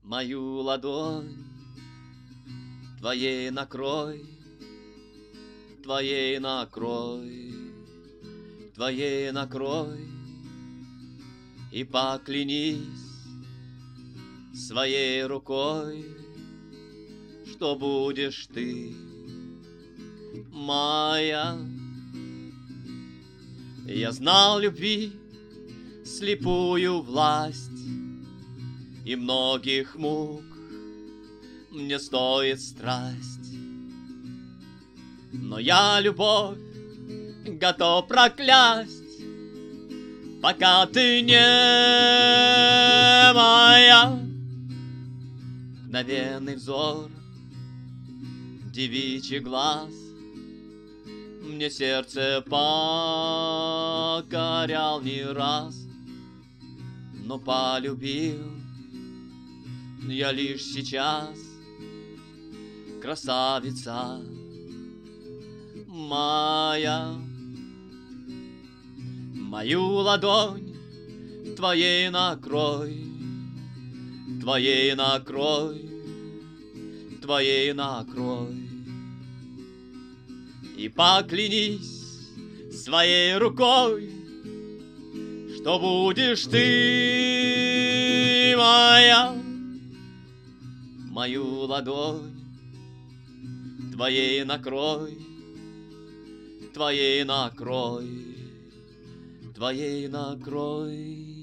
Мою ладонь твоей накрой, твоей накрой, твоей накрой, и поклянись своей рукой, что будешь ты моя. Я знал любви слепую власть, и многих мук мне стоит страсть. Но я любовь готов проклясть, пока ты не моя. Мгновенный взор, девичий глаз мне сердце покорял не раз, но полюбил я лишь сейчас, красавица моя. Мою ладонь твоей накрой, твоей накрой, твоей накрой, и поклянись своей рукой, что будешь ты моя. Мою ладонь твоей накрой, твоей накрой, твоей накрой.